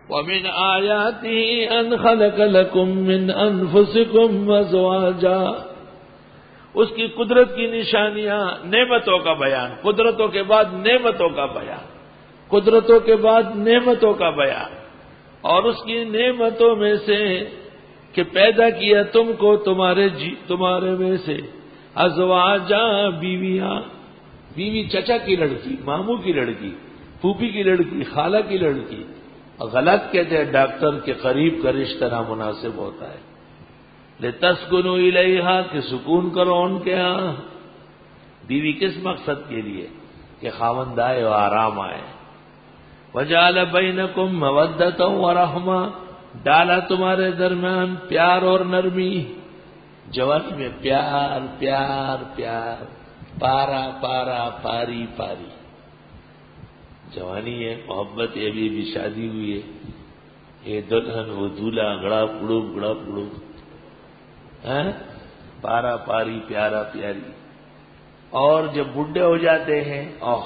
وَمِنْ آيَاتِهِ أَنْ خَلَقَ لَكُم مِّنْ أَنفُسِكُمْ أَزْوَاجًا، اس کی قدرت کی نشانیاں، نعمتوں کا بیان، قدرتوں کے بعد نعمتوں کا بیان، قدرتوں کے بعد نعمتوں کا بیان، اور اس کی نعمتوں میں سے کہ پیدا کیا تم کو تمہارے میں سے ازواجا، بیویاں، بیوی چچا کی لڑکی، ماموں کی لڑکی، پھوپھی کی لڑکی، خالہ کی لڑکی، غلط کہتے ہیں ڈاکٹر کے قریب کا رشتہ نامناسب ہوتا ہے، لتسکنوا الیہا، کہ سکون کرو ان کے ہاں۔ بیوی کس مقصد کے لیے؟ کہ خاوند آئے اور آرام آئے۔ وجعل بینکم مودۃ ورحمہ، ڈالا تمہارے درمیان پیار اور نرمی، جوانی میں پیار پیار پیار، پارا پارا پاری پاری، جوانی ہے، محبت ہے، ابھی بھی شادی ہوئی ہے، یہ دلہن وہ دولہا، گڑا پڑو پارا پاری پیارا پیاری۔ اور جب بڈھے ہو جاتے ہیں،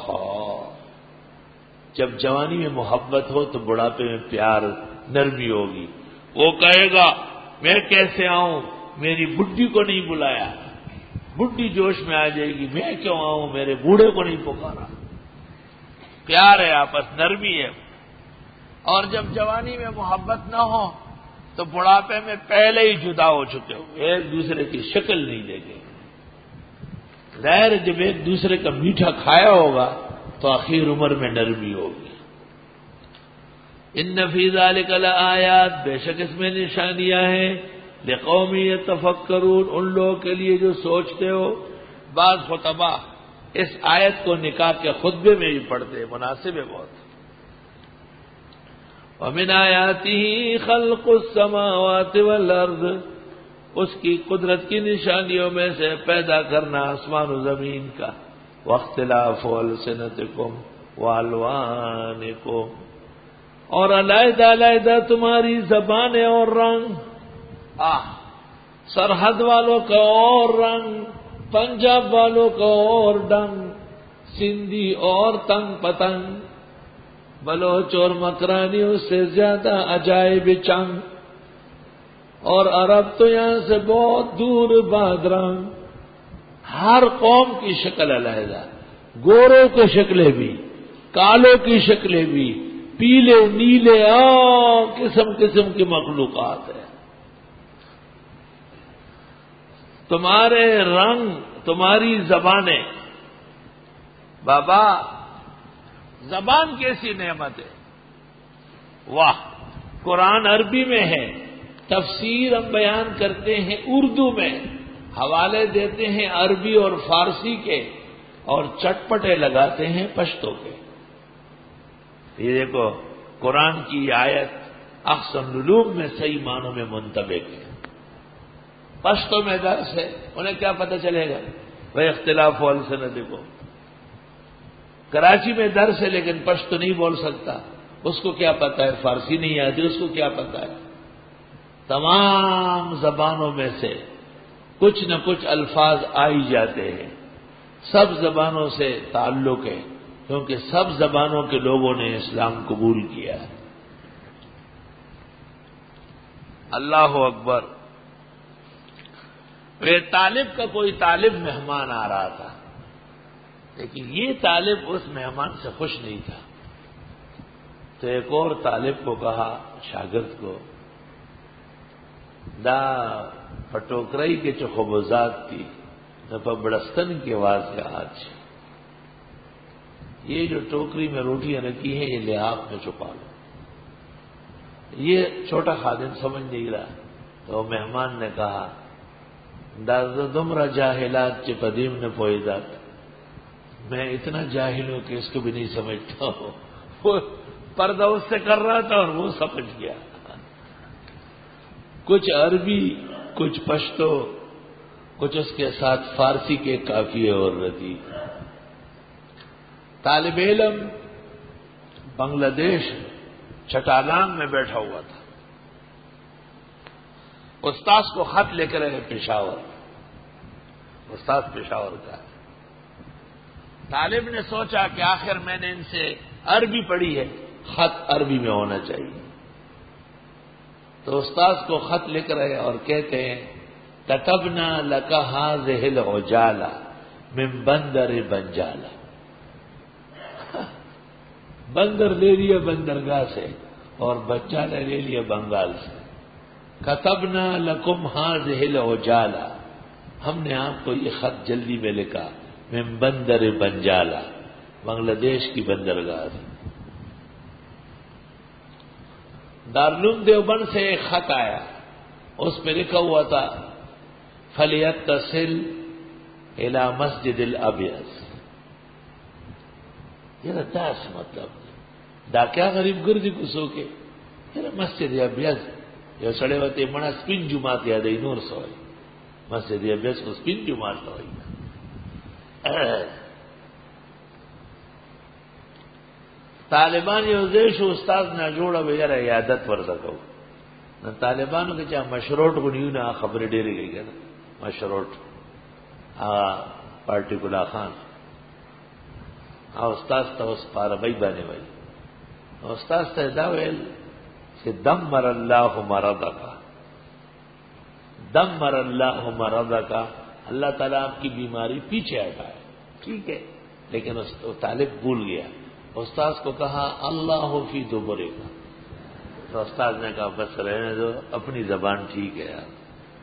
جب جوانی میں محبت ہو تو بڑھاپے میں پیار نرمی ہوگی، وہ کہے گا میں کیسے آؤں، میری بڈھی کو نہیں بلایا، بڈھی جوش میں آ جائے گی، میں کیوں آؤں، میرے بوڑھے کو نہیں پکارا۔ پیار ہے، آپس نرمی ہے۔ اور جب جوانی میں محبت نہ ہو تو بڑھاپے میں پہلے ہی جدا ہو چکے ہو، ایک دوسرے کی شکل نہیں دیکھے۔ ظاہر جب ایک دوسرے کا میٹھا کھایا ہوگا تو آخر عمر میں نرمی ہوگی۔ ان فی ذلک لآیات، بے شک اس میں نشانیاں ہیں، لقوم یتفکرون، ان لوگوں کے لیے جو سوچتے ہو۔ بعض خطبہ اس آیت کو نکاح کے خطبے میں بھی پڑھتے ہیں، مناسب ہے بہت۔ وَمِنْ آیَاتِهِ خَلْقُ السَّمَاوَاتِ وَالْأَرْضِ، اس کی قدرت کی نشانیوں میں سے پیدا کرنا آسمان و زمین کا، وَاخْتِلَافُ أَلْسِنَتِكُمْ وَأَلْوَانِكُمْ، اور علیحدہ علیحدہ تمہاری زبانیں اور رنگ، سرحد والوں کا اور رنگ، پنجاب والوں کا اور ڈنگ، سندھی اور تنگ پتنگ، بلوچ اور مکرانی اس سے زیادہ عجائب چنگ، اور عرب تو یہاں سے بہت دور بادرنگ۔ ہر قوم کی شکل علیحدہ، گوروں کی شکلیں بھی، کالوں کی شکلیں بھی، پیلے نیلے، قسم قسم کی مخلوقات ہیں۔ تمہارے رنگ، تمہاری زبانیں، بابا زبان کیسی نعمت ہے، واہ! قرآن عربی میں ہے، تفسیر ہم بیان کرتے ہیں اردو میں، حوالے دیتے ہیں عربی اور فارسی کے، اور چٹپٹے لگاتے ہیں پشتو کے۔ یہ دیکھو قرآن کی آیت احسن العلوم میں صحیح معنوں میں منطبق ہے۔ پشتو میں درس ہے، انہیں کیا پتہ چلے گا؟ وہ اختلاف السنتکم، کراچی میں درس ہے لیکن پشتو نہیں بول سکتا، اس کو کیا پتہ ہے؟ فارسی نہیں آتی، اس کو کیا پتہ ہے؟ تمام زبانوں میں سے کچھ نہ کچھ الفاظ آ ہی جاتے ہیں، سب زبانوں سے تعلق ہے، کیونکہ سب زبانوں کے لوگوں نے اسلام قبول کیا ہے۔ اللہ اکبر! طالب کا کوئی طالب مہمان آ رہا تھا، لیکن یہ طالب اس مہمان سے خوش نہیں تھا، تو ایک اور طالب کو کہا، شاگرد کو، دا پٹوکرائی کے چخبوزات تھی، دا بڑستن کے واضح آج، یہ جو ٹوکری میں روٹیاں رکھی ہیں یہ لحاف میں چھپا لو۔ یہ چھوٹا خادم سمجھ نہیں رہا، تو مہمان نے کہا، دا دمرا جاہلات چ پدیم نے پوئیدات، میں اتنا جاہل ہوں کہ اس کو بھی نہیں سمجھتا ہوں۔ وہ پردہ اس سے کر رہا تھا اور وہ سمجھ گیا، کچھ عربی، کچھ پشتو، کچھ اس کے ساتھ فارسی کے قافیے اور ردیف۔ طالب علم بنگلہ دیش چٹالان میں بیٹھا ہوا تھا، استاذ کو خط لے کر آئے پشاور، استاذ پشاور کا ہے۔ طالب نے سوچا کہ آخر میں نے ان سے عربی پڑھی ہے، خط عربی میں ہونا چاہیے، تو استاذ کو خط لکھ رہے اور کہتے ہیں کتبنا لک ہذہ العجالہ من بندر بنجالہ، بندر لے لیا بندرگاہ سے اور بنجالہ لے لیا بنگال سے. کتبنا لکم ہذہ العجالہ، ہم نے آپ کو یہ خط جلدی میں لکھا من بندر بنجالہ، بنگلہ دیش کی بندرگاہ سے. دارالعلوم دیوبند سے ایک خط آیا، اس پہ لکھا ہوا تھا فلیتصل الی مسجد الابیض. یہ داس مطلب دا کیا غریب گردی کو سو کے مسجد ابیض یہ سڑے ہوتے منا سپین جماعت یاد نور سوئی مسجد ابیض کو سپین جماعت سوئی. طالبان یو دیش استاد نه جوړه ویره عادت ورته نو طالبانو کې چې مشروط غنیونه خبرې ډېرې کوي کنه مشروط پارټیکولر خان او استاد ته اوس عربی باندې وایي استاد ته دا ویل چې دمر الله مرضک، دمر الله مرضک، اللہ تعالیٰ آپ کی بیماری پیچھے ہٹائے. ٹھیک ہے، لیکن طالب بھول گیا. استاذ کو کہا اللہ فی دبرے کا، تو استاذ نے کہا بس رہنے دو، اپنی زبان ٹھیک ہے یار.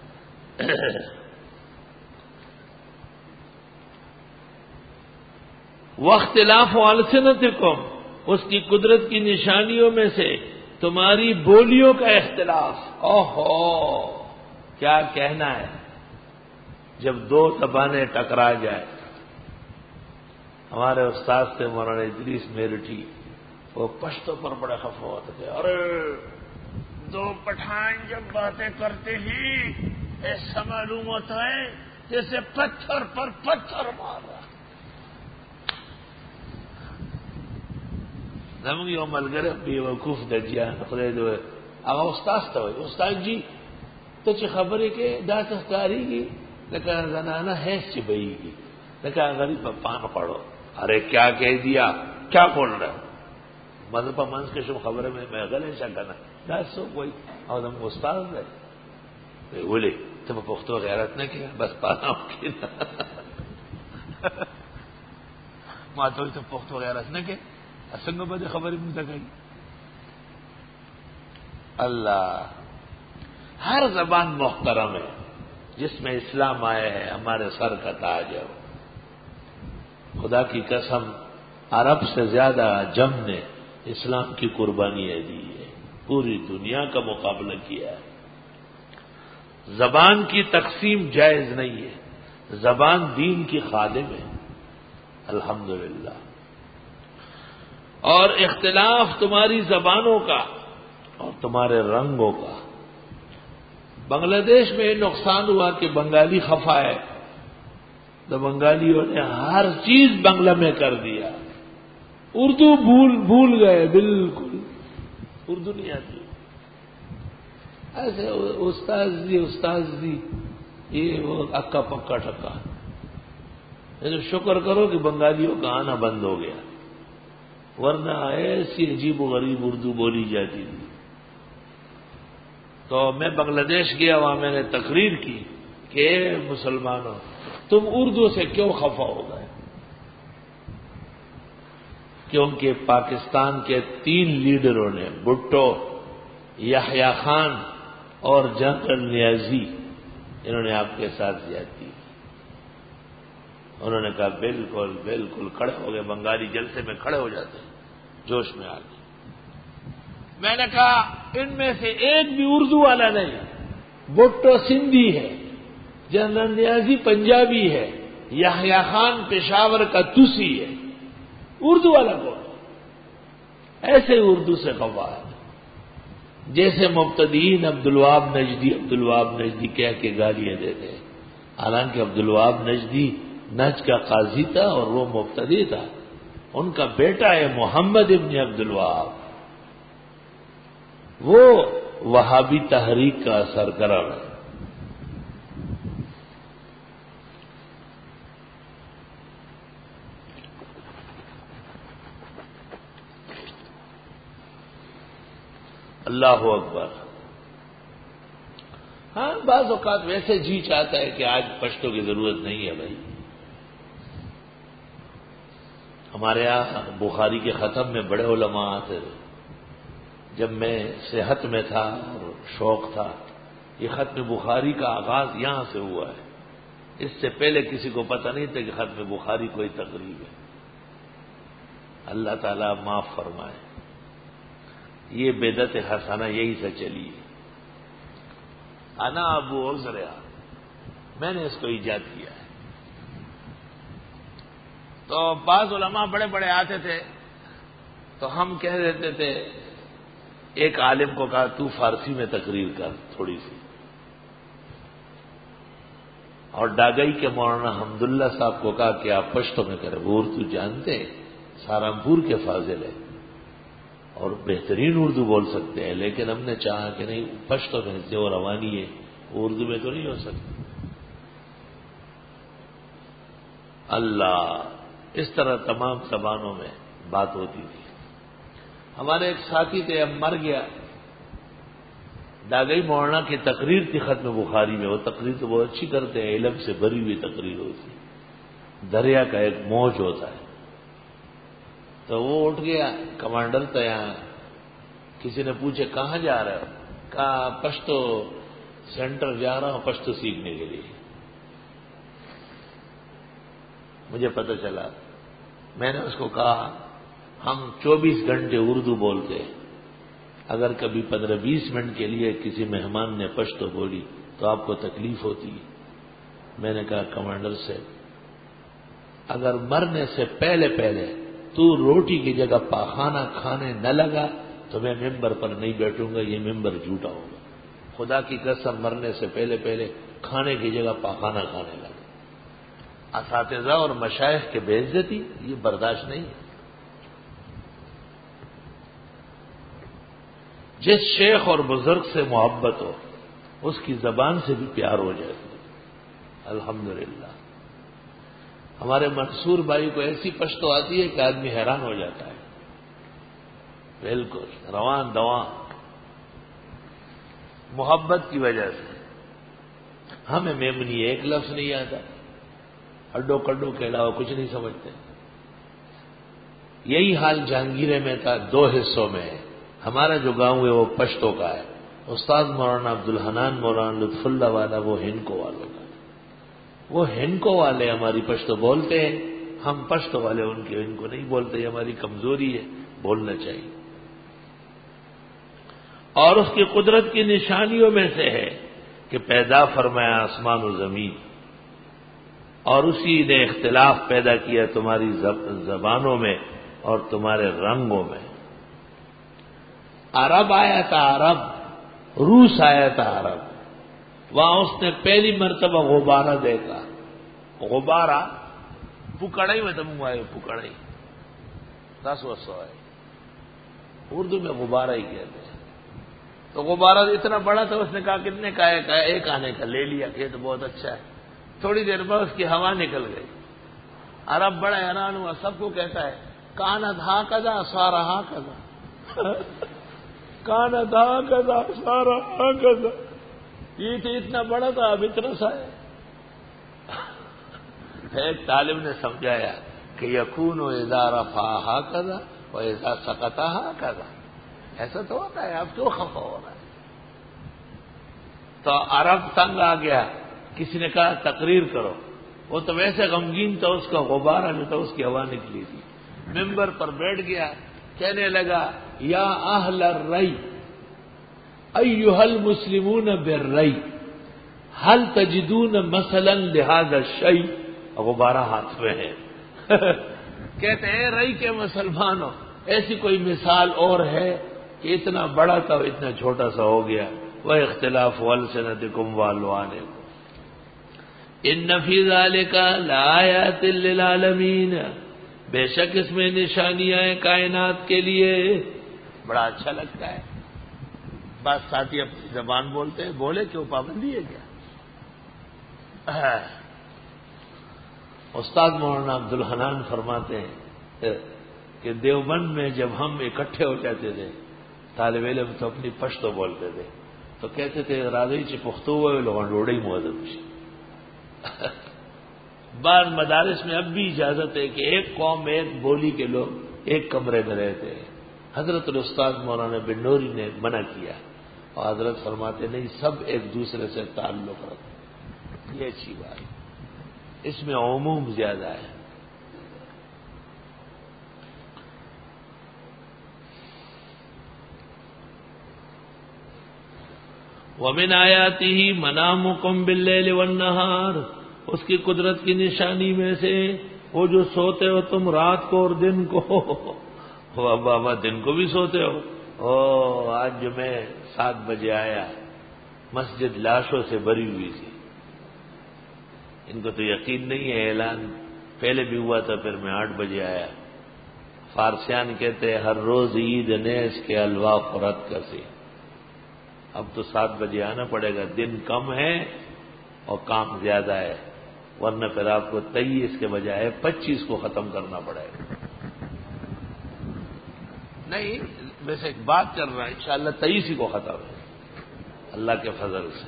واختلاف السنتکم، اس کی قدرت کی نشانیوں میں سے تمہاری بولیوں کا اختلاف. اوہو کیا کہنا ہے جب دو زبانیں ٹکرا جائے. ہمارے استاد تھے مولانا ادریس میرٹھی، وہ پشتوں پر بڑے خفا ہوتے تھے. ارے دو پٹھان جب باتیں کرتے ہیں ایسا معلوم ہوتا ہے جیسے پتھر پر پتھر مار رہا. زموږ یو ملګری بیوقوف دجیان خدای دې هغه استاد ته وایي استاد جی ته چې خبرې کې دا څه ښکارېږي لکه زنانه حیض چې بهېږي لکه غریب په پان پڑو. ارے کیا کہہ دیا، کیا بول رہے ہو؟ مطلب په منځ کې شم خبره مې غلې شه کنه دا څوک وایي او زموږ استاد دی. ولې ته په پښتو غیرت نه کوې؟ بس پانا کې ما ته ته پښتو غیرت نه کوې څنګه به خبرې مونږ ته کوي. اللہ ہر زبان محترم ہے جس میں اسلام آیا ہے، ہمارے سر کا تاج ہے. خدا کی قسم عرب سے زیادہ عجم نے اسلام کی قربانیاں دی ہے، پوری دنیا کا مقابلہ کیا ہے. زبان کی تقسیم جائز نہیں ہے، زبان دین کی خادم ہے الحمدللہ. اور اختلاف تمہاری زبانوں کا اور تمہارے رنگوں کا. بنگلہ دیش میں یہ نقصان ہوا کہ بنگالی خفا ہے تو بنگالیوں نے ہر چیز بنگلہ میں کر دیا. اردو بھول گئے بالکل، اردو نہیں آتی. ایسے استاذ جی یہ وہ اکا پکا ٹکا. شکر کرو کہ بنگالیوں کا آنا بند ہو گیا، ورنہ ایسی عجیب و غریب اردو بولی جاتی تھی. تو میں بنگلہ دیش گیا، وہاں میں نے تقریر کی کہ مسلمانوں تم اردو سے کیوں خفا ہو گئے؟ کیونکہ پاکستان کے 3 لیڈروں نے بھٹو، یحییٰ خان اور جنرل نیازی انہوں نے آپ کے ساتھ زیادتی کی. انہوں نے کہا بالکل بالکل، کھڑے ہو گئے. بنگالی جلسے میں کھڑے ہو جاتے ہیں جوش میں آ کے. میں نے کہا ان میں سے ایک بھی اردو والا نہیں. بھٹو سندھی ہے، جنرل نیازی پنجابی ہے، یحییٰ خان پشاور کا توسی ہے. اردو والا کون؟ ایسے اردو سے خفا ہے جیسے مبتدئین عبدالوہاب نجدی کہہ کے گالیاں دیتے ہیں. حالانکہ عبدالوہاب نجدی نجد کا قاضی تھا اور وہ مبتدی تھا. ان کا بیٹا ہے محمد ابن عبدالوہاب، وہ وہابی تحریک کا سرگرم ہے. اللہ اکبر. ہاں بعض اوقات ویسے جی چاہتا ہے کہ آج پشتو کی ضرورت نہیں ہے بھائی. ہمارے یہاں بخاری کے ختم میں بڑے علماء آتے تھے. جب میں صحت میں تھا اور شوق تھا، یہ ختم بخاری کا آغاز یہاں سے ہوا ہے. اس سے پہلے کسی کو پتہ نہیں تھا کہ ختم بخاری کوئی تقریب ہے. اللہ تعالیٰ معاف فرمائے. یہ بدعت حسنہ یہی سے چلی ہے. انا ابو عذرا، میں نے اس کو ایجاد کیا ہے. تو بعض علماء بڑے بڑے آتے تھے تو ہم کہہ دیتے تھے، ایک عالم کو کہا تو فارسی میں تقریر کر تھوڑی سی، اور ڈاگئی کے مولانا حمداللہ صاحب کو کہا کہ آپ پشتو میں کریں. وہ اردو جانتے ہیں، سہارنپور کے فاضل ہے اور بہترین اردو بول سکتے ہیں، لیکن ہم نے چاہا کہ نہیں پشتو میں سے وہ روانی ہے، وہ اردو میں تو نہیں ہو سکتی. اللہ، اس طرح تمام زبانوں میں بات ہوتی تھی. ہمارے ایک ساتھی تھے، اب مر گیا. ڈاگئی مولانا کی تقریر تھی ختم بخاری میں. وہ تقریر تو بہت اچھی کرتے ہیں، علم سے بھری ہوئی تقریر ہوتی، دریا کا ایک موج ہوتا ہے. تو وہ اٹھ گیا، کمانڈر تھا یہاں. کسی نے پوچھے کہاں جا رہے ہو؟ کہا پشتو سینٹر جا رہا ہوں پشتو سیکھنے کے لیے. مجھے پتہ چلا. میں نے اس کو کہا ہم 24 گھنٹے اردو بولتے ہیں، اگر کبھی 15-20 منٹ کے لیے کسی مہمان نے پشتو بولی تو آپ کو تکلیف ہوتی ہے. میں نے کہا کمانڈر سے اگر مرنے سے پہلے پہلے تو روٹی کی جگہ پاخانہ کھانے نہ لگا تو میں ممبر پر نہیں بیٹھوں گا. یہ ممبر جھوٹا ہوگا. خدا کی قسم مرنے سے پہلے پہلے کھانے کی جگہ پاخانہ کھانے لگا. اساتذہ اور مشائخ کے بے عزتی یہ برداشت نہیں ہے. جس شیخ اور بزرگ سے محبت ہو اس کی زبان سے بھی پیار ہو جاتی ہے. الحمدللہ ہمارے منصور بھائی کو ایسی پشتو آتی ہے کہ آدمی حیران ہو جاتا ہے. بالکل روان دواں محبت کی وجہ سے. ہمیں میمنی ایک لفظ نہیں آتا، اڈو کڈو کے علاوہ کچھ نہیں سمجھتے. یہی حال جہانگیرے میں تھا. 2 حصوں میں ہے. ہمارا جو گاؤں ہے وہ پشتو کا ہے. استاد مولانا عبدالحنان مولانا لطف اللہ والا وہ ہنکو والوں کا. وہ ہنکو والے ہماری پشتو بولتے ہیں، ہم پشتو والے ان کو نہیں بولتے. یہ ہماری کمزوری ہے، بولنا چاہیے. اور اس کی قدرت کی نشانیوں میں سے ہے کہ پیدا فرمایا آسمان و زمین، اور اسی نے اختلاف پیدا کیا تمہاری زبانوں میں اور تمہارے رنگوں میں. عرب آیا تھا، عرب روس آیا تھا. عرب وہاں اس نے پہلی مرتبہ غبارہ دیکھا. غبارہ پکڑائی میں تم آئے، پکڑائی 10 وسو ہے، اردو میں غبارہ ہی کہتے ہیں. تو غبارہ اتنا بڑا تھا. اس نے کہا کتنے کا ہے؟ کہا 1 آنے کا. لے لیا کہ تو بہت اچھا ہے. تھوڑی دیر بعد اس کی ہوا نکل گئی. عرب بڑا حیران ہوا. سب کو کہتا ہے کانا دھا کذا سارا ہا کذا، کانا دھا کذا سارا ہا کذا. یہ تو اتنا بڑا تھا، اب اتنا سا ہے. ایک طالب نے سمجھایا کہ یکون اذا رفع ہا کذا و اذا سقط ہا کذا. ایسا تو ہوتا ہے، اب کیوں خفا ہو رہا ہے؟ تو عرب تنگ آ گیا. کسی نے کہا تقریر کرو. وہ تو ویسے غمگین تھا، اس کا غبارہ جو تھا اس کی ہوا نکلی تھی. ممبر پر بیٹھ گیا، کہنے لگا یا اہل الرئی ایھا المسلمون بالرئی هل تجدون مثلا لهذا الشيء. غبارہ ہاتھ میں ہے. کہتے ہیں رئی کے مسلمانوں، ایسی کوئی مثال اور ہے کہ اتنا بڑا تھا اتنا چھوٹا سا ہو گیا. وہ اختلاف والسنتکم والوانکم ان فی ذلک لآیات للعالمین. بے شک اس میں نشانیاں ہیں کائنات کے لیے. بڑا اچھا لگتا ہے. بس ساتھی اپنی زبان بولتے ہیں، بولے کیوں، پابندی ہے کیا؟ استاد مولانا عبدالحنان فرماتے ہیں کہ دیوبند میں جب ہم اکٹھے ہو جاتے تھے طالب علم تو اپنی پشتو بولتے تھے. تو کہتے تھے راضی چ پختو ہوئے لوگوں ڈوڑے ہی مؤدب شي. بعض مدارس میں اب بھی اجازت ہے کہ ایک قوم ایک بولی کے لوگ ایک کمرے میں رہتے ہیں. حضرت الاستاذ مولانا بن نوری نے منع کیا اور حضرت فرماتے نہیں سب ایک دوسرے سے تعلق رکھتے. یہ اچھی بات ہے، اس میں عموم زیادہ ہے. وَمِنْ آيَاتِهِ مَنَامُكُمْ بِاللَّيْلِ وَالنَّهَارِ، اس کی قدرت کی نشانی میں سے وہ جو سوتے ہو تم رات کو اور دن کو. بابا دن کو بھی سوتے ہو. آج جو میں 7 بجے آیا، مسجد لاشوں سے بھری ہوئی تھی. ان کو تو یقین نہیں ہے، اعلان پہلے بھی ہوا تھا، پھر میں 8 بجے آیا. فارسیان کہتے ہیں ہر روز عید نیز کے الوا خورت کسی. اب تو 7 بجے آنا پڑے گا، دن کم ہے اور کام زیادہ ہے، ورنہ پھر آپ کو 23 کے بجائے 25 کو ختم کرنا پڑے گا. نہیں ویسے ایک بات کر رہا ہے، انشاءاللہ 23 ہی کو ختم ہے اللہ کے فضل سے.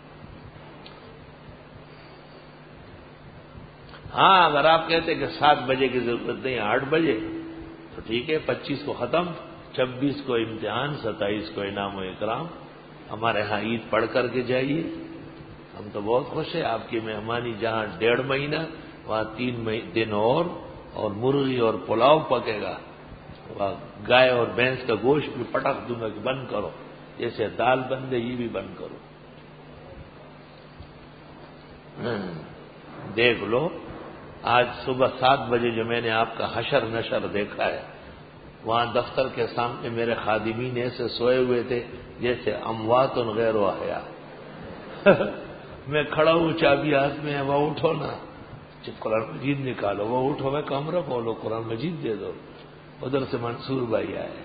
ہاں اگر آپ کہتے کہ 7 بجے کی ضرورت نہیں 8 بجے تو ٹھیک ہے، 25 کو ختم، 26 کو امتحان، 27 کو انعام و اکرام. ہمارے ہاں عید پڑھ کر کے جائیے. ہم تو بہت خوش ہیں آپ کی مہمانی. جہاں 1.5 مہینہ وہاں 3 دن اور مرغی اور پلاؤ پکے گا. وہاں گائے اور بھینس کا گوشت بھی پٹک دوں گا کہ بند کرو، جیسے دال بند ہے یہ بھی بند کرو. دیکھ لو آج صبح 7 بجے جو میں نے آپ کا حشر نشر دیکھا ہے، وہاں دفتر کے سامنے میرے خادمین ایسے سوئے ہوئے تھے جیسے اموات غیر احیاء. میں کھڑا ہوں، چابی ہاتھ میں ہے، وہ اٹھو نا، قرآن مجید نکالو، وہ اٹھو، میں کمرہ کھولو، قرآن مجید دے دو. ادھر سے منصور بھائی آئے.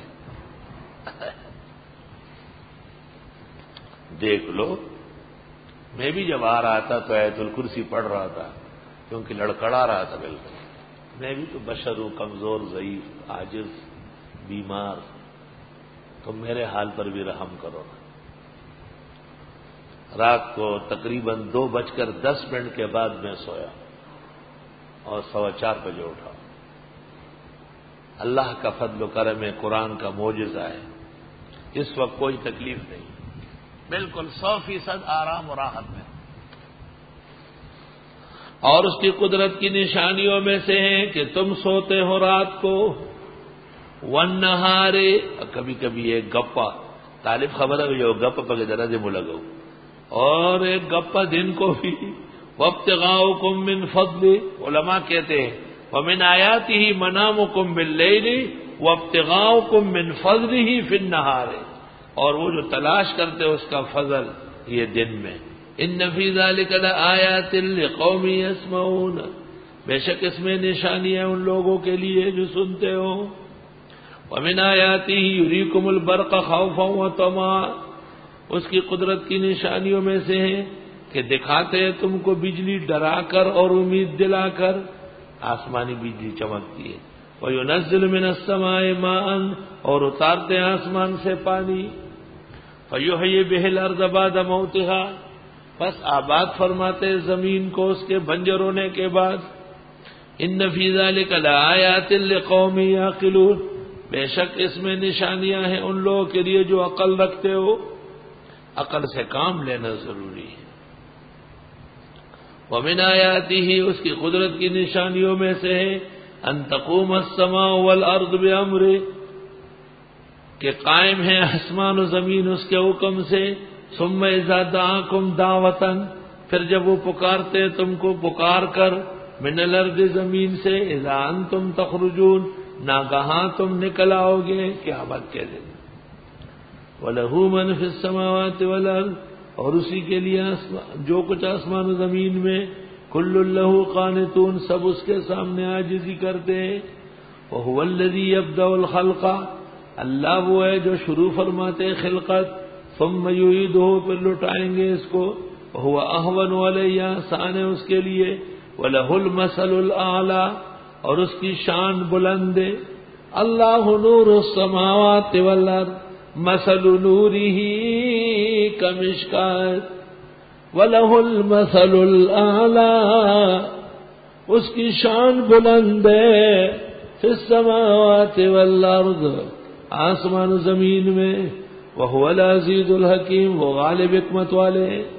دیکھ لو میں بھی جب آ رہا تھا تو آیت الکرسی پڑھ رہا تھا کیونکہ لڑکڑا رہا تھا. بالکل میں بھی تو بشر ہوں، کمزور، ضعیف، عاجز، بیمار. تو میرے حال پر بھی رحم کرو نا. رات کو تقریباً 2:10 کے بعد میں سویا اور 4:15 بجے اٹھا. اللہ کا فضل و کرم ہے، قرآن کا معجزہ ہے. اس وقت کوئی تکلیف نہیں، بالکل 100% آرام و راحت میں. اور اس کی قدرت کی نشانیوں میں سے ہے کہ تم سوتے ہو رات کو، والنہار، کبھی کبھی ایک گپا طالب خبر ہے جو گپ پہ ذرا سے ملگو، اور ایک گپا دن کو بھی. وابتغاؤکم من فضل، علماء کہتے ہیں ومن آیاتہ منامکم باللیل وابتغاؤکم من فضلہ فی النہار، اور وہ جو تلاش کرتے ہو اس کا فضل یہ دن میں. ان فی ذلک لآیات لقوم یسمعون، بے شک اس میں نشانیاں ان لوگوں کے لیے جو سنتے ہو. ومن آیاتہ یریکم البرق خوفا وطمعا، اس کی قدرت کی نشانیوں میں سے ہے کہ دکھاتے ہیں تم کو بجلی ڈرا کر اور امید دلا کر. آسمانی بجلی چمکتی ہے. وَيُنَزِّلُ مِنَ السَّمَاءِ مَاءً، اور اتارتے ہیں آسمان سے پانی. فَيُحْيِي بِهِ الْأَرْضَ بَعْدَ مَوْتِهَا، بس آباد فرماتے ہیں زمین کو اس کے بنجر ہونے کے بعد. ان فی ذلک لآیات لقوم یعقلون، بے شک اس میں نشانیاں ہیں ان لوگوں کے لیے جو عقل رکھتے ہو. عقل سے کام لینا ضروری ہے. ومن آیاتہ، اس کی قدرت کی نشانیوں میں سے ہے ان تقوم السماء والارض بامرہ، کہ قائم ہے آسمان و زمین اس کے حکم سے. ثم اذا دعاکم دعوتا، پھر جب وہ پکارتے تم کو پکار کر، من الارض، زمین سے، اذا انتم تخرجون، ناگہاں تم نکل آؤ گے قیامت کے دن. وَلَهُ مَنْ فِي السَّمَاوَاتِ وَالْأَرْضِ، اور اسی کے لیے جو کچھ آسمان و زمین میں، كُلٌّ لَهُ قَانِتُونَ، سب اس کے سامنے عاجزی کرتے ہیں. وَهُوَ الَّذِي يَبْدَأُ الْخَلْقَ، اللہ وہ ہے جو شروع فرماتے خلقت، ثم يعيده، پھر لوٹائیں گے اس کو. وَهُوَ أَهْوَنُ عَلَيْهِ، آسان ہے اس کے لیے. وَلَهُ الْمَثَلُ الْأَعْلَى، اور اس کی شان بلند ہے. اللہ نور السماوات والارض، مثل نورہ کمشکات وَلَهُ الْمَثَلُ الْأَعْلَى، اس کی شان بلند ہے فی السماوات والارض، آسمان و زمین میں، وَهُوَ الْعَزِيزُ الْحَكِيمُ، وہ غالب حکمت والے ہیں۔